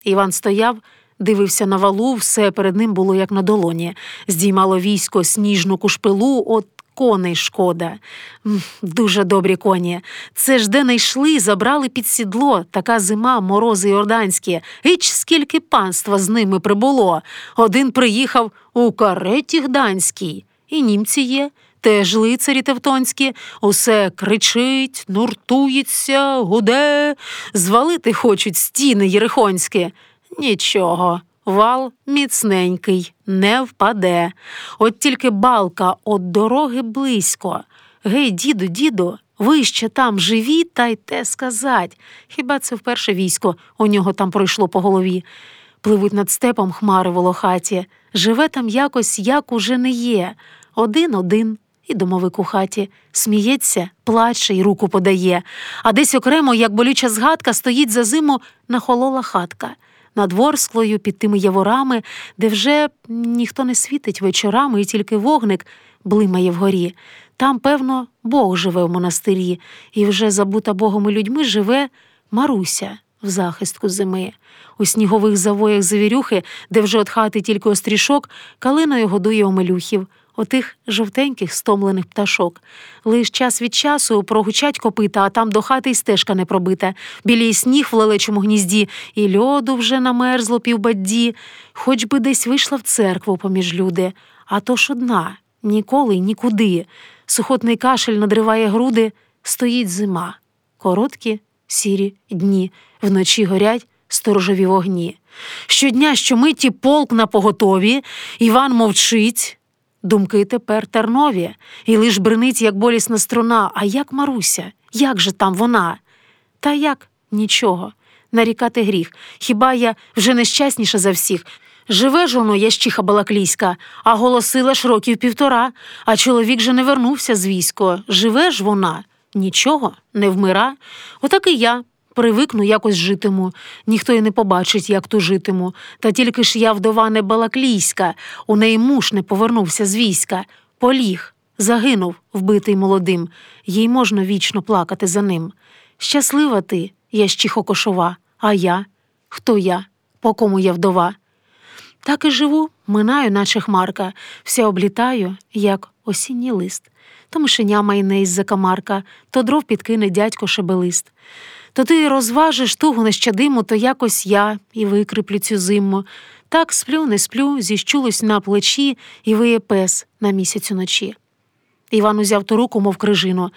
Іван стояв, дивився на валу, все перед ним було як на долоні. Здіймало військо сніжну кушпилу, от коней шкода. Дуже добрі коні. Це ж де не йшли, забрали під сідло. Така зима, морози йорданські. Іч скільки панства з ними прибуло. Один приїхав у кареті гданській. І німці є, теж лицарі тевтонські. Усе кричить, нуртується, гуде. Звалити хочуть стіни єрихонські. Нічого. Вал міцненький, не впаде. От тільки балка от дороги близько. Гей, діду, ви ще там живі, та й те сказать. Хіба це вперше військо у нього там пройшло по голові? Пливуть над степом хмари волохаті. Живе там якось, як уже не є. Один, і домовик у хаті. Сміється, плаче й руку подає. А десь окремо, як болюча згадка, стоїть за зиму нахолола хатка. Над Ворсклою, під тими яворами, де вже ніхто не світить вечорами, і тільки вогник блимає вгорі. Там, певно, Бог живе в монастирі, і вже забута Богом і людьми живе Маруся в захистку зими. У снігових завоях завірюхи, де вже от хати тільки острішок, калиною годує омелюхів, отих жовтеньких стомлених пташок. Лиш час від часу прогучать копита, а там до хати й стежка не пробита. Білій сніг в лелечому гнізді, і льоду вже намерзло півбадді. Хоч би десь вийшла в церкву поміж люди, а то ж одна, ніколи й нікуди. Сухотний кашель надриває груди, стоїть зима. Короткі, сірі дні, вночі горять сторожові вогні. Щодня, щомиті полк напоготові, Іван мовчить. Думки тепер тернові, і лиш бринить, як болісна струна. А як Маруся? Як же там вона? Та як? Нічого. Нарікати гріх. Хіба я вже нещасніша за всіх? Живе ж воно, ящиха балаклійська, а голосила ж років 1,5, а чоловік же не вернувся з війська. Живе ж вона? Нічого, не вмира. Отак і я. Привикну, якось житиму. Ніхто й не побачить, як ту житиму. Та тільки ж я вдова не балаклійська. У неї муж не повернувся з війська. Поліг, загинув, вбитий молодим. Їй можна вічно плакати за ним. Щаслива ти, ящихо кошова. А я? Хто я? По кому я вдова? Так і живу, минаю, наче хмарка. Вся облітаю, як осінній лист. То мишеня майне із-за камарка, то дров підкине дядько шебелист. То ти розважиш тугу нещадиму, то якось я і викриплю цю зиму. Так сплю, не сплю, зіщулась на плечі, і виє пес на місяць уночі. Іван узяв ту руку, мов крижину.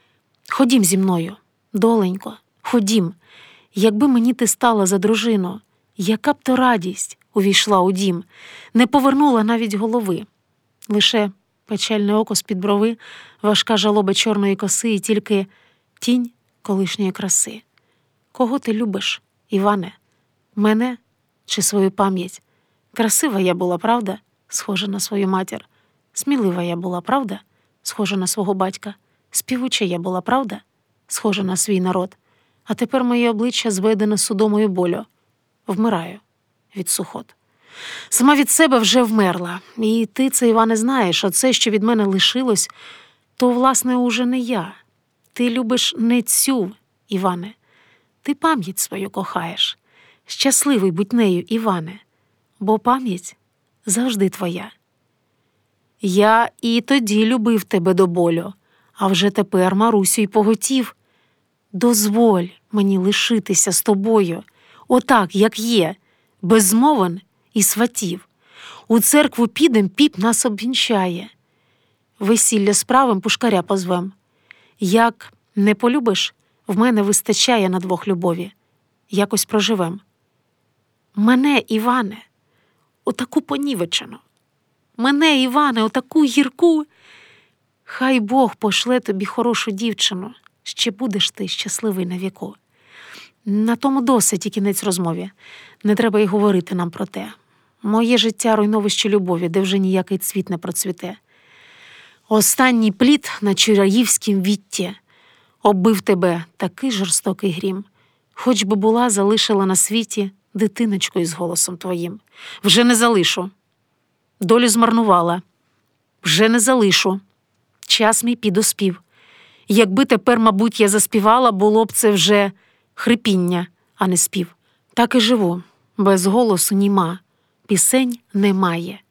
Ходім зі мною, доленько, ходім. Якби мені ти стала за дружину, яка б то радість увійшла у дім, не повернула навіть голови. Лише печальне око з-під брови, важка жалоба чорної коси і тільки тінь колишньої краси. Кого ти любиш, Іване? Мене чи свою пам'ять? Красива я була, правда? Схожа на свою матір. Смілива я була, правда? Схожа на свого батька. Співуча я була, правда? Схожа на свій народ. А тепер моє обличчя зведене судомою болю. Вмираю від сухот. Сама від себе вже вмерла. І ти це, Іване, знаєш, оце, що від мене лишилось, то, власне, уже не я. Ти любиш не цю, Іване. Ти пам'ять свою кохаєш. Щасливий будь нею, Іване, бо пам'ять завжди твоя. Я і тоді любив тебе до болю, а вже тепер, Марусю, й поготів. Дозволь мені лишитися з тобою, отак, як є, без змовин і сватів. У церкву підем, піп нас обвінчає. Весілля справим, пушкаря позвем. Як не полюбиш, в мене вистачає на 2 любові. Якось проживем. Мене, Іване, отаку понівечену. Мене, Іване, отаку гірку. Хай Бог пошле тобі хорошу дівчину. Ще будеш ти щасливий на віку. На тому досить і кінець розмові. Не треба й говорити нам про те. Моє життя – руйновище любові, де вже ніякий цвіт не процвіте. Останній плід на Чураївськім вітті. Оббив тебе такий жорстокий грім. Хоч би була, залишила на світі дитиночкою з голосом твоїм. Вже не залишу. Долю змарнувала. Вже не залишу. Час мій підоспів. Якби тепер, мабуть, я заспівала, було б це вже хрипіння, а не спів. Так і живу. Без голосу німа, пісень немає.